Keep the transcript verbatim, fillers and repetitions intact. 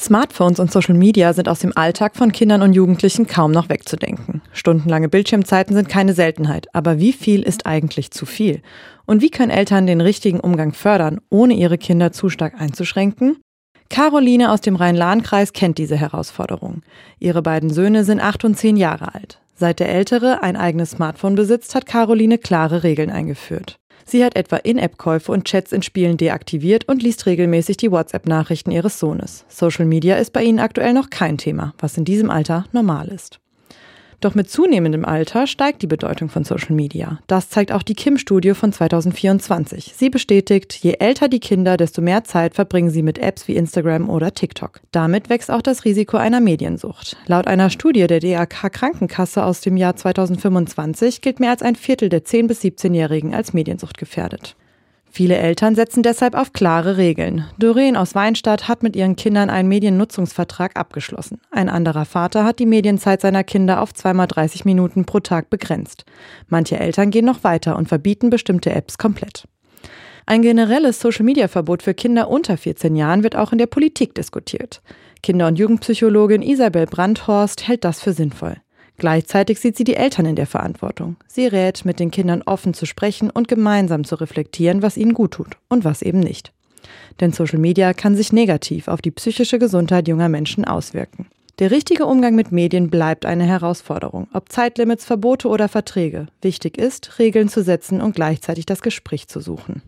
Smartphones und Social Media sind aus dem Alltag von Kindern und Jugendlichen kaum noch wegzudenken. Stundenlange Bildschirmzeiten sind keine Seltenheit, aber wie viel ist eigentlich zu viel? Und wie können Eltern den richtigen Umgang fördern, ohne ihre Kinder zu stark einzuschränken? Caroline aus dem Rhein-Lahn-Kreis kennt diese Herausforderung. Ihre beiden Söhne sind acht und zehn Jahre alt. Seit der Ältere ein eigenes Smartphone besitzt, hat Caroline klare Regeln eingeführt. Sie hat etwa In-App-Käufe und Chats in Spielen deaktiviert und liest regelmäßig die WhatsApp-Nachrichten ihres Sohnes. Social Media ist bei ihnen aktuell noch kein Thema, was in diesem Alter normal ist. Doch mit zunehmendem Alter steigt die Bedeutung von Social Media. Das zeigt auch die Kim-Studie von zweitausendvierundzwanzig. Sie bestätigt, je älter die Kinder, desto mehr Zeit verbringen sie mit Apps wie Instagram oder TikTok. Damit wächst auch das Risiko einer Mediensucht. Laut einer Studie der D A K Krankenkasse aus dem Jahr zweitausendfünfundzwanzig gilt mehr als ein Viertel der zehn- bis siebzehnjährigen als mediensuchtgefährdet. Viele Eltern setzen deshalb auf klare Regeln. Doreen aus Weinstadt hat mit ihren Kindern einen Mediennutzungsvertrag abgeschlossen. Ein anderer Vater hat die Medienzeit seiner Kinder auf zweimal dreißig Minuten pro Tag begrenzt. Manche Eltern gehen noch weiter und verbieten bestimmte Apps komplett. Ein generelles Social-Media-Verbot für Kinder unter vierzehn Jahren wird auch in der Politik diskutiert. Kinder- und Jugendpsychologin Isabel Brandhorst hält das für sinnvoll. Gleichzeitig sieht sie die Eltern in der Verantwortung. Sie rät, mit den Kindern offen zu sprechen und gemeinsam zu reflektieren, was ihnen gut tut und was eben nicht. Denn Social Media kann sich negativ auf die psychische Gesundheit junger Menschen auswirken. Der richtige Umgang mit Medien bleibt eine Herausforderung, ob Zeitlimits, Verbote oder Verträge. Wichtig ist, Regeln zu setzen und gleichzeitig das Gespräch zu suchen.